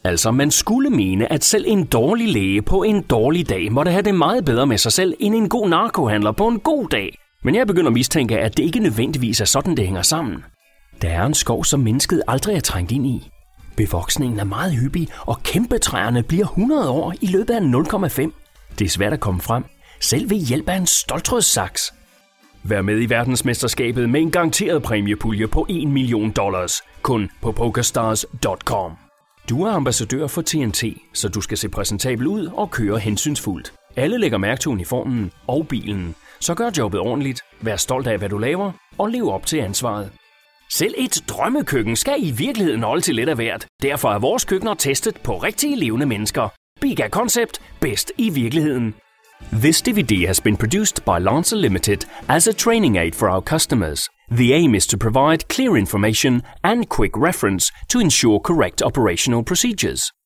Altså, man skulle mene, at selv en dårlig læge på en dårlig dag måtte have det meget bedre med sig selv, end en god narkohandler på en god dag. Men jeg begynder at mistænke, at det ikke nødvendigvis er sådan, det hænger sammen. Der er en skov, som mennesket aldrig er trængt ind i. Bevoksningen er meget hyppig, og kæmpetræerne bliver 100 år i løbet af 0,5. Det er svært at komme frem, selv ved hjælp af en ståltrådssaks. Vær med i verdensmesterskabet med en garanteret præmiepulje på $1 million, kun på PokerStars.com. Du er ambassadør for TNT, så du skal se præsentabel ud og køre hensynsfuldt. Alle lægger mærke til uniformen og bilen, så gør jobbet ordentligt, vær stolt af, hvad du laver, og lev op til ansvaret. Selv et drømmekøkken skal i virkeligheden holde til lidt af hvert. Derfor er vores køkkener testet på rigtige levende mennesker. Biga Concept, bedst i virkeligheden. This DVD has been produced by Lancer Limited as a training aid for our customers. The aim is to provide clear information and quick reference to ensure correct operational procedures.